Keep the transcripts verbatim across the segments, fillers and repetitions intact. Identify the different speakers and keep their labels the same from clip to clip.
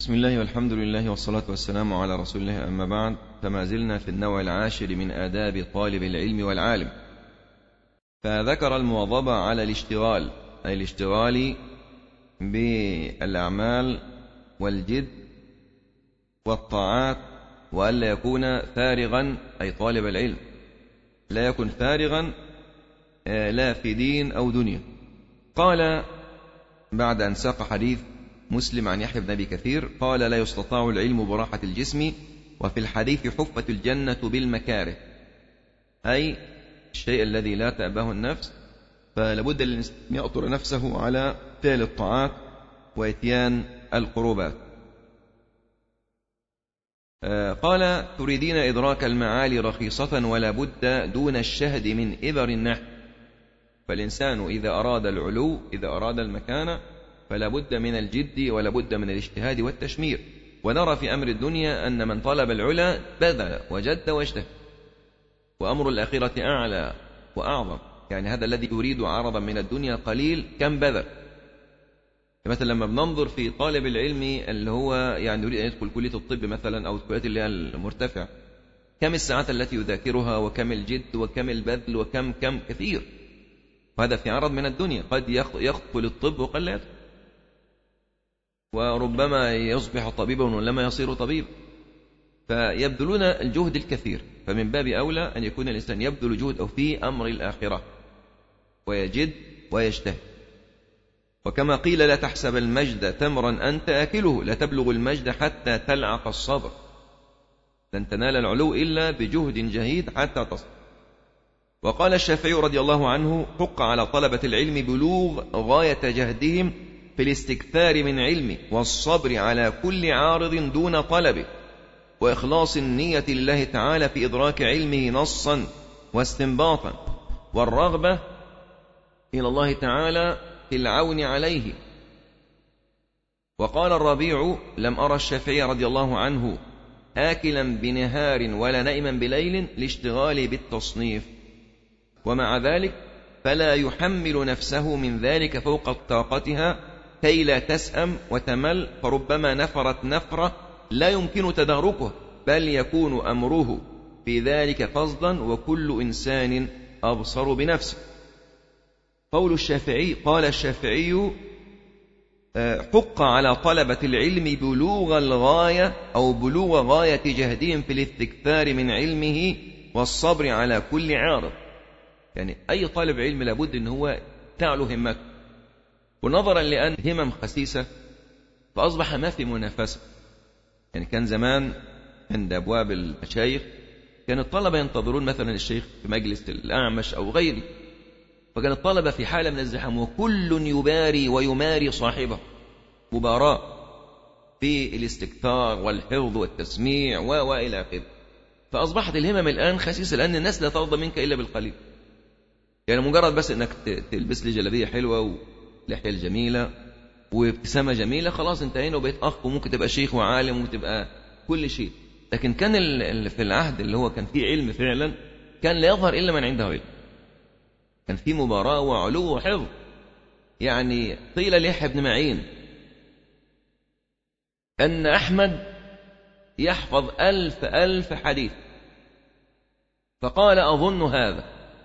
Speaker 1: بسم الله والحمد لله والصلاة والسلام على رسول الله، أما بعد، فما زلنا في النوع العاشر من آداب طالب العلم والعالم. فذكر المواظبة على الاشتغال، أي الاشتغال بالأعمال والجد والطاعات، وألا يكون فارغا، أي طالب العلم لا يكن فارغا لا في دين أو دنيا. قال بعد أن ساق حديث مسلم عن يحيى بن أبي كثير قال: لا يستطاع العلم براحة الجسم، وفي الحديث حفت الجنة بالمكاره، أي الشيء الذي لا تأبه النفس، فلابد أن يأطر نفسه على فعل الطاعات وإتيان القربات. قال: تريدين إدراك المعالي رخيصة ولا بد دون الشهد من إبر النحل. فالإنسان إذا أراد العلو، إذا أراد المكانة، فلا بد من الجد ولا بد من الاجتهاد والتشمير. ونرى في أمر الدنيا أن من طلب العلا بذل وجد واجتهد، وأمر الآخرة أعلى وأعظم. يعني هذا الذي يريد عرضا من الدنيا قليل كم بذل. مثلا لما بننظر في طالب العلم اللي هو يعني يريد أن يدخل كلية الطب مثلا أو الكليات اللي هي المرتفع، كم الساعات التي يذاكرها وكم الجد وكم البذل وكم كم كثير، وهذا في عرض من الدنيا. قد يدخل الطب وقد لا يدخل، وربما يصبح طبيبا ولما يصير طبيب، فيبذلون الجهد الكثير. فمن باب أولى أن يكون الإنسان يبذل جهد في أمر الآخرة ويجد ويجتهد. وكما قيل: لا تحسب المجد تمرا أنت آكله، لا تبلغ المجد حتى تلعق الصبر. لن تنال العلو إلا بجهد جهيد حتى تصل. وقال الشافعي رضي الله عنه: حق على طلبة العلم بلوغ غاية جهدهم في الاستكثار من علمه، والصبر على كل عارض دون طلبه، وإخلاص النية لله تعالى في إدراك علمه نصا واستنباطا، والرغبة إلى الله تعالى في العون عليه. وقال الربيع: لم أرى الشافعي رضي الله عنه آكلا بنهار ولا نائما بليل لاشتغال بالتصنيف، ومع ذلك فلا يحمل نفسه من ذلك فوق طاقتها كي لا تسأم وتمل، فربما نفرت نفرة لا يمكن تداركه، بل يكون أمره في ذلك فضلا، وكل إنسان أبصر بنفسه. قول الشافعي: قال الشافعي: حق على طلبة العلم بلوغ الغاية أو بلوغ غاية جهدهم في الاستكثار من علمه والصبر على كل عارض. يعني أي طالب علم لابد أن هو تعلو همته، ونظرا لأن همم خسيسة فأصبح ما في منافسة. يعني كان زمان عند أبواب المشايخ كان الطلبة ينتظرون مثلا الشيخ في مجلس الأعمش أو غيره، فكان الطلبة في حالة من الزحام، وكل يباري ويماري صاحبه، مباراة في الاستكثار والحفظ والتسميع وإلى آخره. فأصبحت الهمم الآن خسيسة، لأن الناس لا ترضى منك إلا بالقليل. يعني مجرد بس أنك تلبس لي جلابية حلوة ولحية الجميلة وابتسامة جميلة، خلاص انتهينا وبقيت أخ، وممكن تبقى شيخ وعالم وتبقى كل شيء. لكن كان في العهد اللي هو كان فيه علم فعلا كان لا يظهر إلا من عنده علم، كان فيه مباراة وعلو وحفظ. يعني قيل ليحيى بن معين أن أحمد يحفظ ألف ألف حديث، فقال: أظن هذا،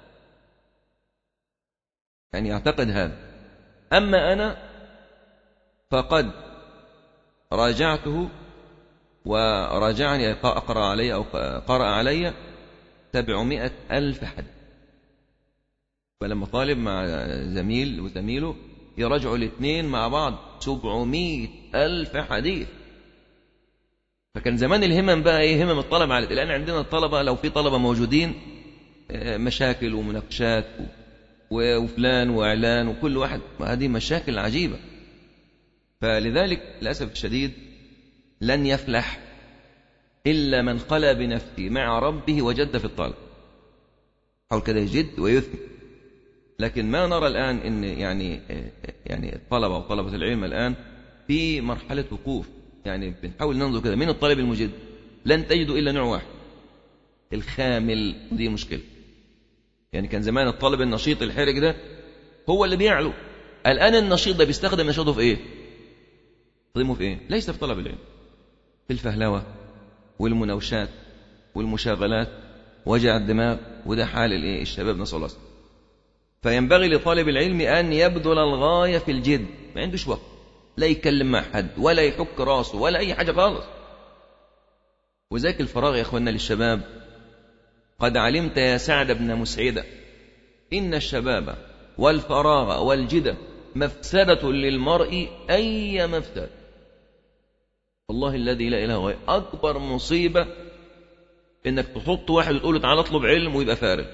Speaker 1: يعني يعتقد هذا، أما أنا فقد راجعته وراجعني أقرأ علي أو قرأ علي سبعمائة ألف حديث. فلما طالب مع زميل وزميله يرجعوا الاثنين مع بعض سبعمائة ألف حديث. فكان زمان الهمم بقى إيه؟ همم الطلبة على الآن عندنا الطلبة لو في طلبة موجودين مشاكل ومناقشات وفلان وإعلان وكل واحد، هذه مشاكل عجيبة. فلذلك للأسف الشديد لن يفلح إلا من خلا بنفسه مع ربه وجد في الطلب، حاول كده يجد ويثمر. لكن ما نرى الآن إن يعني يعني الطلبة وطلبة العلم الآن في مرحلة وقوف. يعني بنحاول ننظر كده من الطالب المجد لن تجدوا إلا نوع واحد، الخامل، ودي مشكلة. يعني كان زمان الطالب النشيط الحرج ده هو اللي بيعلو، الآن النشيط ده بيستخدم نشاطه في إيه؟ تقدمه في إيه؟ ليس في طلب العلم، في الفهلوة والمناوشات والمشاغلات وجع الدماغ، وده حال الايه الشباب، نسأل الله. فينبغي لطالب العلم أن يبذل الغاية في الجد، ما عندوش وقت لا يكلم مع حد ولا يحك راسه ولا أي حاجة خالص. وذاك الفراغ يا أخوانا للشباب، قد علمت يا سعد بن مسعدة إن الشباب والفراغ والجد مفسدة للمرء أي مفسدة. والله الذي لا إله غيره، أكبر مصيبة إنك تحط واحد وتقول له تعال اطلب علم ويبقى فارغ.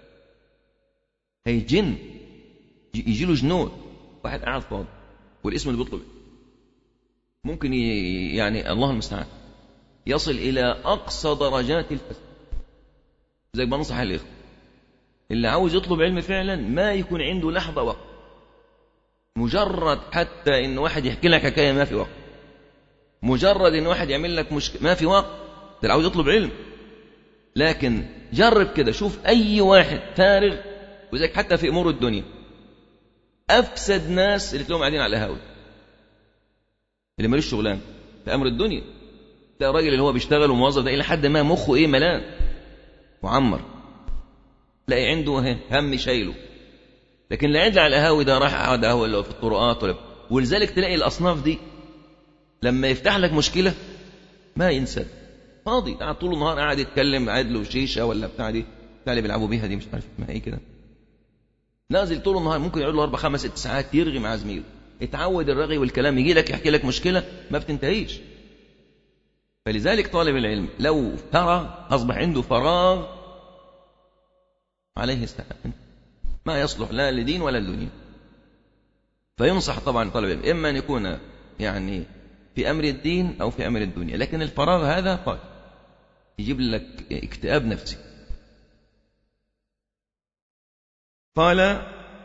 Speaker 1: هيجن، يجي له جنون. واحد قاعد فاضي والاسم اللي بيطلب ممكن يعني الله المستعان يصل إلى أقصى درجات الفساد. زي ما بنصح الإخوة اللي عاوز يطلب علم فعلا ما يكون عنده لحظة وقت، مجرد حتى إن واحد يحكي لك حكاية ما في وقت، مجرد إن واحد يعمل لك مشكلة ما في وقت، ده اللي عاوز يطلب علم. لكن جرب كده، شوف أي واحد فارغ، وزيك حتى في أمور الدنيا، أفسد ناس اللي تلاقيهم قاعدين على القهاوي، اللي مالوش شغلان في أمر الدنيا. ده الراجل اللي هو بيشتغل وموظف ده إلى حد ما مخه إيه ملان معمر، تلاقي عنده هم شايله. لكن اللي قاعد على القهاوي ده راح قاعد قهوة ولا في الطرقات ولا. ولذلك تلاقي الأصناف دي لما يفتح لك مشكلة ما ينسى، فاضي قاعد طول النهار قاعد يتكلم، قاعد له شيشة ولا بتاع دي بتاع اللي بيلعبوا بيها دي مش عارف اسمها ايه كده، نازل طول النهار ممكن يقعد له أربع خمس ست ساعات يرغي مع زميله. اتعود الرغي والكلام، يجي لك يحكي لك مشكلة ما بتنتهيش. فلذلك طالب العلم لو فرغ أصبح عنده فراغ عليه السلام، ما يصلح لا لدين ولا لدنيا. فينصح طبعا طالب العلم إما أن يكون يعني في أمر الدين أو في أمر الدنيا، لكن الفراغ هذا قال يجيب لك اكتئاب نفسي. قال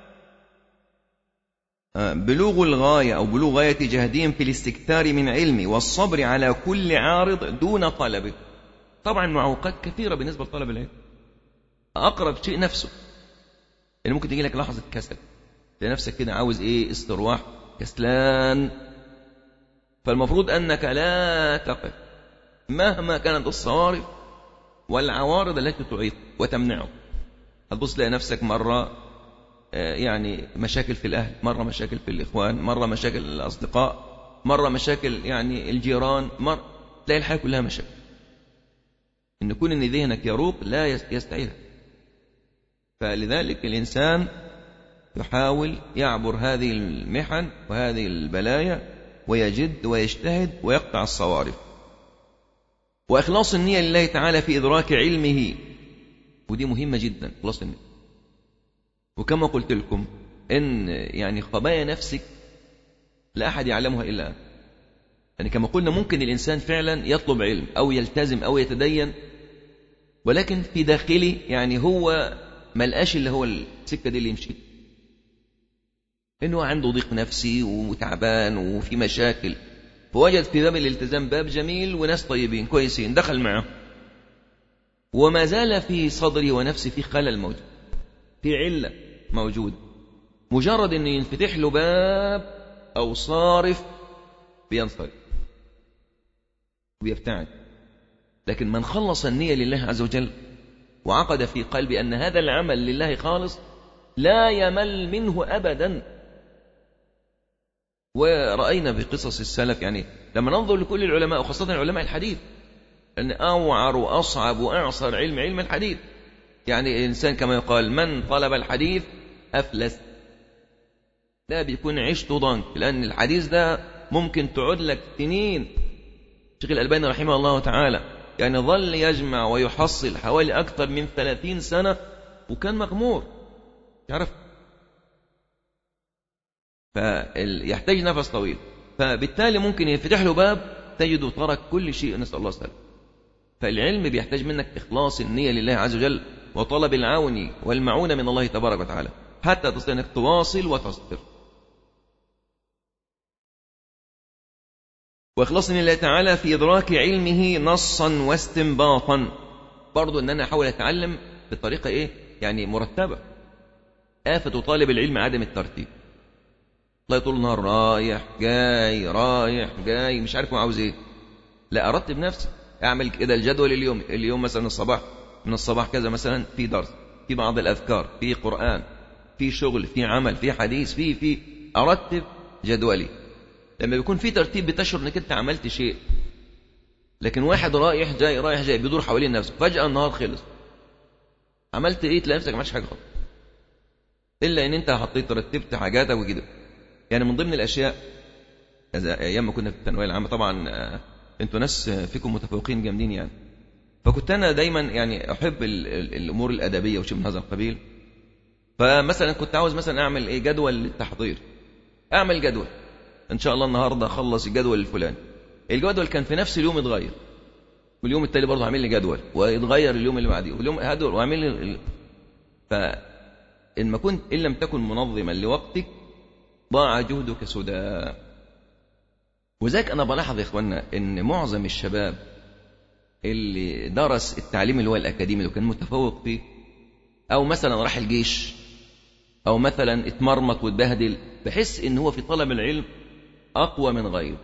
Speaker 1: بلوغ الغاية أو بلوغ غاية جهدهم في الاستكثار من علم والصبر على كل عارض دون طلبه. طبعا معوقات كثيرة بالنسبة لطلب العلم، أقرب شيء نفسه، اللي ممكن تجي لك لحظة كسل لنفسك كده عاوز إيه استرواح كسلان. فالمفروض أنك لا تقف مهما كانت الصوارف والعوارض التي تعيق وتمنعه. هتبص تلاقي نفسك مرة يعني مشاكل في الأهل، مرة مشاكل في الإخوان، مرة مشاكل الأصدقاء، مرة مشاكل يعني الجيران، مرة تلاقي الحياة كلها مشاكل. إن يكون إن ذهنك يروق لا يستعيرها. فلذلك الإنسان يحاول يعبر هذه المحن وهذه البلايا ويجد ويجتهد ويقطع الصوارف. وإخلاص النية لله تعالى في إدراك علمه، ودي مهمة جدا، إخلاص النية. وكما قلت لكم إن يعني خبايا نفسك لا أحد يعلمها إلا أنت. يعني كما قلنا ممكن الإنسان فعلا يطلب علم أو يلتزم أو يتدين، ولكن في داخله يعني هو ملقاش اللي هو السكة دي اللي يمشي، إنه عنده ضيق نفسي وتعبان وفي مشاكل، فوجد في باب الالتزام باب جميل وناس طيبين كويسين دخل معه، وما زال في صدري ونفسي في خلل موجود، في علة موجود. مجرد أن ينفتح له باب أو صارف بينصرف ويبتعد. لكن من خلص النية لله عز وجل وعقد في قلبي أن هذا العمل لله خالص لا يمل منه أبدا. ورأينا بقصص السلف، يعني لما ننظر لكل العلماء وخاصة علماء الحديث، أن أوعر وأصعب وأعصر علم علم الحديث. يعني الإنسان كما يقال من طلب الحديث أفلس، ده بيكون عيشته ضنك، لأن الحديث ده ممكن تعود لك سنين. الشيخ الألباني رحمه الله تعالى يعني ظل يجمع ويحصل حوالي أكثر من ثلاثين سنة وكان مغمور يعرف، فيحتاج نفس طويل. فبالتالي ممكن يفتح له باب تجده ترك كل شيء، نسأل الله السلامة. فالعلم بيحتاج منك إخلاص النية لله عز وجل وطلب العون والمعونة من الله تبارك وتعالى حتى تستطيع أنك تواصل وتصبر. وإخلاص لله تعالى في إدراك علمه نصا واستنباطا، برضو أن أنا أحاول أتعلم بطريقة إيه يعني مرتبة. آفة طالب العلم عدم الترتيب، الله طول النهار رايح جاي رايح جاي مش عارف هو عاوز إيه. لا، أرتب نفسي، أعمل كده الجدول اليوم اليوم مثلا الصباح من الصباح كذا مثلا في درس، في بعض الأذكار، في قرآن، في شغل، في عمل، في حديث، في في أرتب جدولي. لما بيكون في ترتيب بتشعر انك انت عملت شيء. لكن واحد رايح جاي رايح جاي بيدور حوالين نفسه، فجأة النهار خلص، عملت ايه؟ تلاقي نفسك ما عملتش حاجه خالص، الا ان انت حطيت رتبت حاجاتك وكده. يعني من ضمن الاشياء ايام ما كنا في الثانويه العامه، طبعا انتوا ناس فيكم متفوقين جامدين يعني، فكنت انا دايما يعني احب ال ال الامور الادبيه وشيء من هذا القبيل. فمثلا كنت عاوز مثلا اعمل ايه جدول للتحضير، اعمل جدول ان شاء الله النهارده اخلص الجدول الفلاني. الجدول كان في نفس اليوم يتغير، واليوم التالي برضه عامل لي جدول، ويتغير اليوم اللي بعديه، واليوم هدول وعامل لي. فإن ما كنت إن لم تكن منظما لوقتك ضاع جهدك سدى. وذلك أنا بلاحظ يا إخواننا إن معظم الشباب اللي درس التعليم اللي هو الأكاديمي اللي كان متفوق فيه، أو مثلا راح الجيش، أو مثلا اتمرمط واتبهدل، بحس إن هو في طلب العلم أقوى من غيره.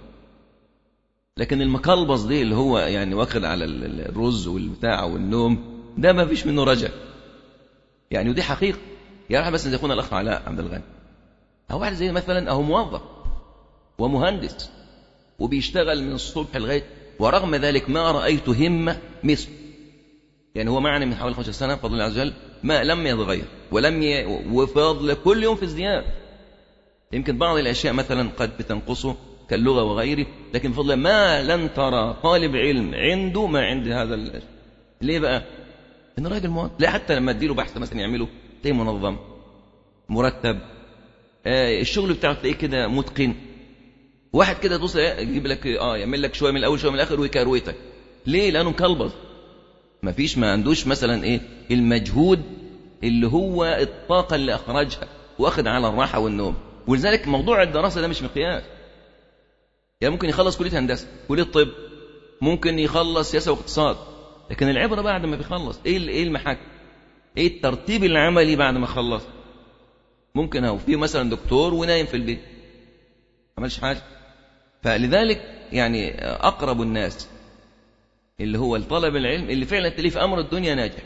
Speaker 1: لكن المكلبص دي اللي هو يعني واخد على الرز والبتاع والنوم، ده ما فيش منه رجع يعني. ودي حقيقة. يا رح بس يكون الأخ علاء عبد الغني، أو واحد زي مثلا أهو موظف ومهندس وبيشتغل من الصبح لغاية، ورغم ذلك ما رأيت همة مثل، يعني هو معنا من حوالي خمسة سنة فضل الله عز وجل، ما لم يتغير ولم ي... وفضل كل يوم في ازدياد. يمكن بعض الأشياء مثلا قد بتنقصه كاللغة وغيره، لكن بفضل ما لن ترى طالب علم عنده ما عند هذا ال... ليه بقى؟ إن راجل موظف. لا، حتى لما تديله بحث مثلا يعمله تلاقيه منظم مرتب، آه الشغل بتاعه تلاقيه كده متقن. واحد كده تبص يجيب لك اه يعمل لك شويه من الاول شويه من الاخر ويكرويتك. ليه؟ لانه مكلبظ، ما فيش ما عندوش مثلا ايه المجهود اللي هو الطاقه اللي اخرجها، واخد على الراحه والنوم. ولذلك موضوع الدراسه ده مش مقياس. يعني ممكن يخلص كليه هندسه، كليه طب، ممكن يخلص سياسه واقتصاد، لكن العبره بعد ما بيخلص ايه ايه المحك، ايه الترتيب العملي بعد ما خلص. ممكن هو في مثلا دكتور ونايم في البيت ما عملش حاجه. فلذلك يعني اقرب الناس اللي هو الطلب العلم اللي فعلا تليه في امر الدنيا ناجح،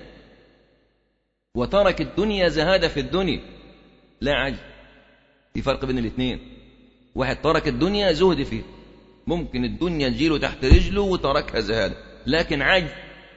Speaker 1: وترك الدنيا زهاده في الدنيا، لا عجب. في فرق بين الاثنين. واحد ترك الدنيا زهد فيه، ممكن الدنيا تجيله تحت رجله وتركها زهاده، لكن عجب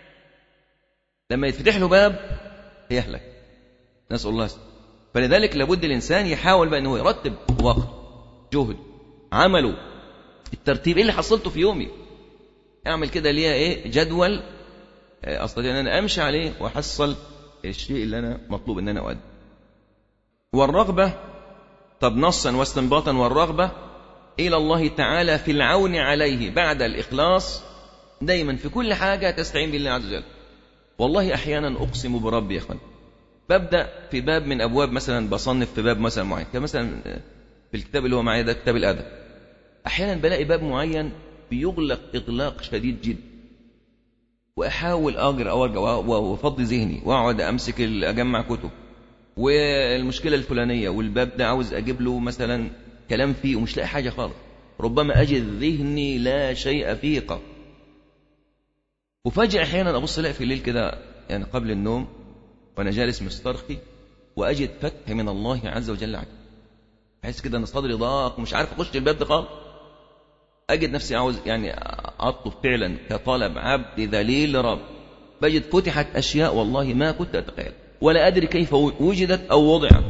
Speaker 1: لما يتفتح له باب يهلك، نسأل الله. فلذلك لابد الإنسان يحاول بقى أنه يرتب وقت جهد عمله، الترتيب إيه اللي حصلته في يومي، أعمل كده ليها إيه جدول أستطيع أن أنا أمشي عليه وأحصل الشيء اللي أنا مطلوب أن أنا أؤدي. والرغبة، طب نصا واستنباطا، والرغبة إلى الله تعالى في العون عليه بعد الإخلاص. دايما في كل حاجة تستعين بالله عز وجل. والله أحيانا أقسم بربي يا أخوان، ببدأ في باب من أبواب، مثلا بصنف في باب مثلا معين، كمثلا في الكتاب اللي هو معايا ده كتاب الأدب، أحيانا بلاقي باب معين بيغلق إغلاق شديد جدا، وأحاول أقرأ أو أرجع وأفضي ذهني وأقعد أمسك أجمع كتب، والمشكلة الفلانية والباب ده عاوز أجيب له مثلا كلام فيه ومش لاقي حاجة خالص، ربما أجد ذهني لا شيء فيه قط. وفجأة أحيانا أبص ألاقي في الليل كده يعني قبل النوم وأنا جالس مسترخي، وأجد فتح من الله عز وجل عنه، أحس كده أن صدري ضاق ومش عارف أخش الباب ده خالص. أجد نفسي عاوز يعني أطلب فعلا كطلب عبد ذليل رب، بجد فتحت أشياء والله ما كنت أتخيل ولا أدري كيف وجدت أو وضعت.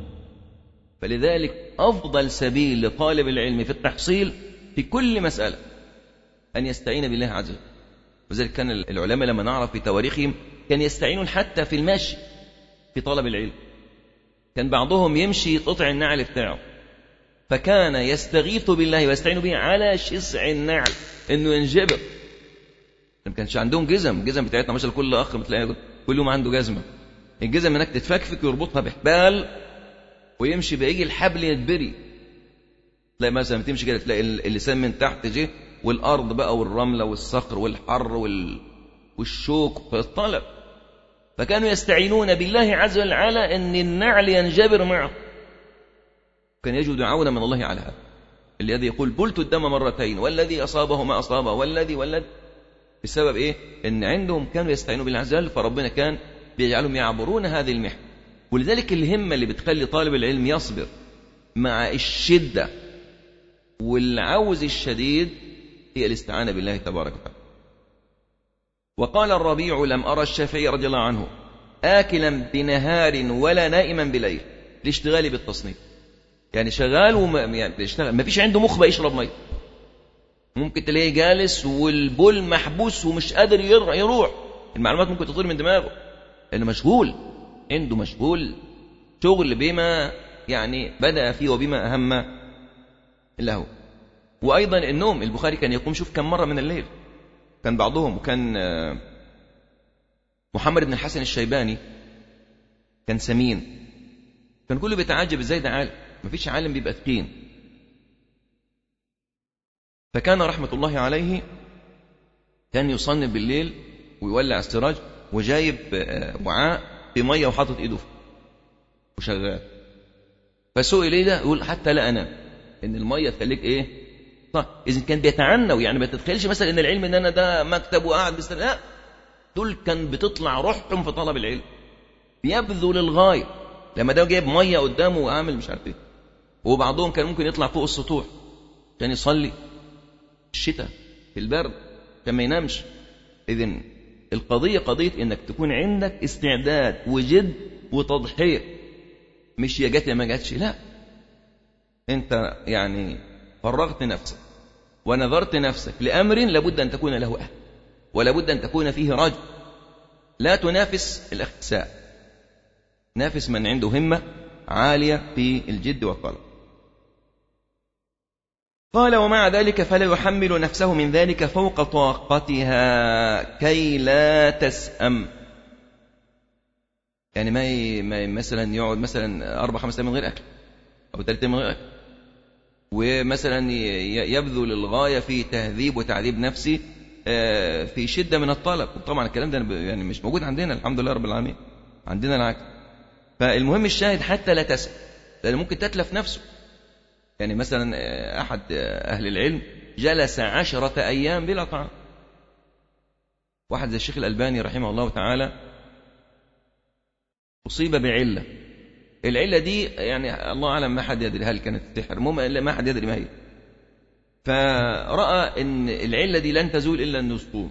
Speaker 1: فلذلك أفضل سبيل لطالب العلم في التحصيل في كل مسألة أن يستعين بالله عز وجل. وذلك كان العلماء لما نعرف في تواريخهم كان يستعينون حتى في المشي في طلب العلم. كان بعضهم يمشي قطع النعل بتاعه، فكان يستغيث بالله ويستعين به على شسع النعل انه ينجبر. ما كانش عندهم جزم، الجزم بتاعتنا ما شاء الله كل اخ بتلاقي كل يوم عنده جزمه، الجزم هناك تتفكفك ويربطها بحبال ويمشي بيجي الحبل يتبري. تلاقي مثلا تمشي كده تلاقي اللسان من تحت جه، والارض بقى والرمله والصخر والحر وال... والشوك في الطلب. فكانوا يستعينون بالله عز وجل على ان النعل ينجبر معه، كان يجد عونا من الله على هذا. الذي يقول بلت الدم مرتين والذي أصابه ما أصابه والذي والذي بسبب إيه؟ إن عندهم كانوا يستعينوا بالله عز وجل، فربنا كان بيجعلهم يعبرون هذه المحن. ولذلك الهمة اللي بتخلي طالب العلم يصبر مع الشدة والعوز الشديد هي الاستعانة بالله تبارك وتعالى. وقال الربيع لم أرى الشافعي رضي الله عنه آكلا بنهار ولا نائما بليل لاشتغالي بالتصنيف. يعني شغال وما يعني بيشتغل، ما فيش عنده مخ بقى يشرب ميه، ممكن تلاقيه جالس والبول محبوس ومش قادر يروح، المعلومات ممكن تطير من دماغه لأنه مشغول، عنده مشغول شغل بما يعني بدأ فيه وبما أهم له. وأيضا النوم، البخاري كان يقوم شوف كم مرة من الليل، كان بعضهم، وكان محمد بن الحسن الشيباني كان سمين، كان كله بيتعجب ازاي ده عالم، مفيش عالم بيبقى تخين. فكان رحمة الله عليه كان يصنف بالليل ويولع السراج وجايب وعاء بمية وحاطط ايده فيه وشغال. فسئل ايه ده؟ يقول حتى لا انام، ان المية تخليك ايه؟ طيب اذا كان بيتعنوا، يعني ما تتخيلش مثلا ان العلم ان انا ده مكتب وقاعد بس، لا، دول كان بتطلع روحهم في طلب العلم، بيبذل الغاية. لما ده جايب مية قدامه وعامل مش عارف ايه، وبعضهم كان ممكن يطلع فوق السطوح كان يصلي الشتاء في البرد كان ما ينامش. إذن القضية قضية إنك تكون عندك استعداد وجد وتضحية، مش يا جات يا ما جاتش، لا، أنت يعني فرغت نفسك ونظرت نفسك لأمر لابد أن تكون له أهل، ولابد أن تكون فيه رجل. لا تنافس الأخساء، نافس من عنده همة عالية في الجد والطلب. قال ومع ذلك فلا يحمل نفسه من ذلك فوق طاقتها كي لا تسأم. يعني ما, ما مثلا يقعد مثلا أربع خمس أيام من غير أكل أو ثلاث أيام من غير أكل، ومثلا يبذل الغاية في تهذيب وتعذيب نفسه في شدة من الطلب. طبعا الكلام ده يعني مش موجود عندنا الحمد لله رب العالمين، عندنا العكس. فالمهم الشاهد حتى لا تسأم، لأن ممكن تتلف نفسه. يعني مثلا أحد أهل العلم جلس عشرة أيام بلا طعام. واحد زي الشيخ الألباني رحمه الله تعالى أصيب بعلة، العلة دي يعني الله أعلم ما حد يدري هل كانت سحر، ما حد يدري ما هي. فرأى أن العلة دي لن تزول إلا أن يصوم،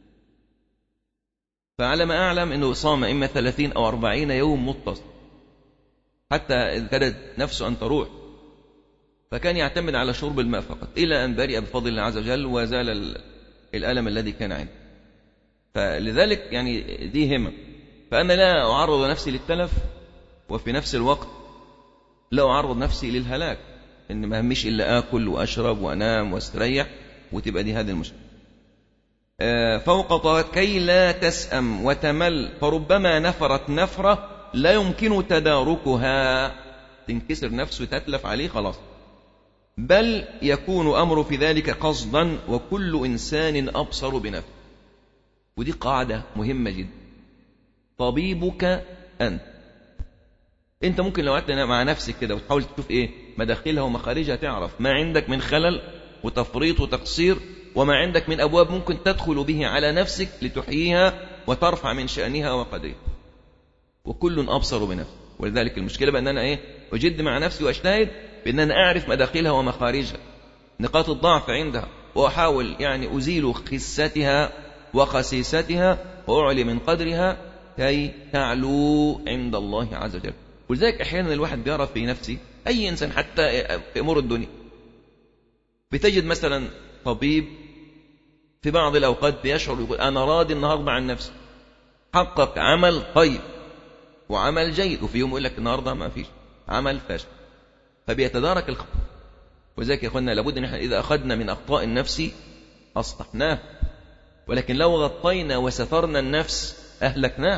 Speaker 1: فعلى ما أعلم أنه صام إما ثلاثين أو أربعين يوم متصل حتى كادت نفسه أن تروح، فكان يعتمد على شرب الماء فقط إلى أن برئ بفضل الله عز وجل وزال الألم الذي كان عنده. فلذلك يعني دي همة، فأنا لا أعرض نفسي للتلف وفي نفس الوقت لا أعرض نفسي للهلاك، إن ما همش إلا آكل وأشرب وأنام واستريح، وتبقى دي هذه المشكلة. فوق طاقة كي لا تسأم وتمل، فربما نفرت نفرة لا يمكن تداركها، تنكسر نفسه تتلف عليه خلاص، بل يكون أمر في ذلك قصدا وكل إنسان أبصر بنفسه. ودي قاعدة مهمة جدا، طبيبك أنت. أنت ممكن لو قعدت مع نفسك كده وتحاول تشوف إيه مداخلها ومخارجها، تعرف ما عندك من خلل وتفريط وتقصير، وما عندك من أبواب ممكن تدخل به على نفسك لتحييها وترفع من شأنها وقدرها، وكل أبصر بنفسه. ولذلك المشكلة بأن أنا إيه أجد مع نفسي وأجتهد بأن أنا أعرف مداخلها ومخارجها، نقاط الضعف عندها، وأحاول يعني أزيل خستها وخسيستها وأعلي من قدرها كي تعلو عند الله عز وجل. ولذلك أحيانا الواحد بيرى في نفسه، أي إنسان حتى في أمور الدنيا، بتجد مثلا طبيب في بعض الأوقات بيشعر يقول أنا راضي النهاردة عن نفسي، حقق عمل طيب وعمل جيد، وفي يوم يقول لك النهاردة ما فيش عمل فاشل، فبيتدارك الخطأ. وذلك يا أخوانا لابد أن احنا إذا أخذنا من أخطاء النفس أصلحناه، ولكن لو غطينا وسترنا النفس أهلكناه.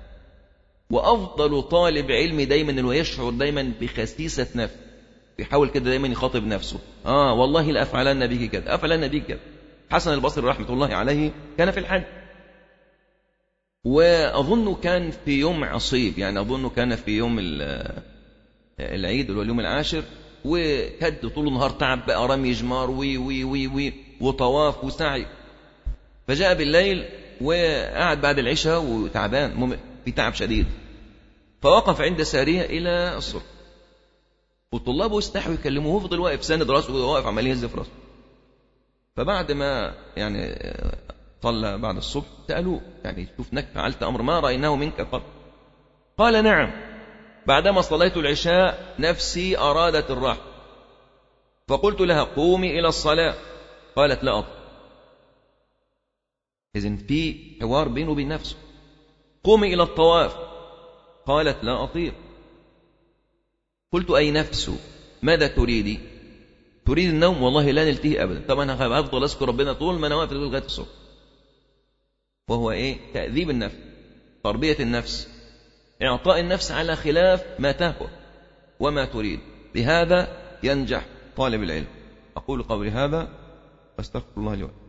Speaker 1: وأفضل طالب علم دايما أنه يشعر دايما بخسيسة نفس، بيحاول كده دايما يخاطب نفسه، آه والله لا أفعلن بك كذا، أفعلن بك كذا. حسن البصري رحمة الله عليه كان في الحج، وأظنه كان في يوم عصيب، يعني أظنه كان في يوم العيد اللي هو اليوم العاشر، وكد طول النهار، تعب بقى، رمي جمار وي وي وي وي وطواف وسعي. فجاء بالليل وقعد بعد العشاء وتعبان في تعب شديد، فوقف عند سارية إلى الصبح، والطلاب استحوا يكلموه، فضل واقف ساند راسه وواقف عمال يهز في راسه. فبعد ما يعني صلى بعد الصبح سألوه يعني شوف انك فعلت أمر ما رأيناه منك قط. قال نعم، بعدما صليت العشاء نفسي أرادت الراحة، فقلت لها قومي إلى الصلاة، قالت لا أطيق. إذن في حوار بينه وبين نفسه. قومي إلى الطواف، قالت لا أطيق. قلت أي نفس ماذا تريدي؟ تريد النوم؟ والله لا نلتهي أبدا. طبعا أنا هفضل أذكر ربنا طول ما أنا واقف لغاية الصبح. وهو إيه؟ تأذيب النفس، تربية النفس، إعطاء النفس على خلاف ما تهوى وما تريد. بهذا ينجح طالب العلم. أقول قولي هذا واستغفر الله لي ولكم.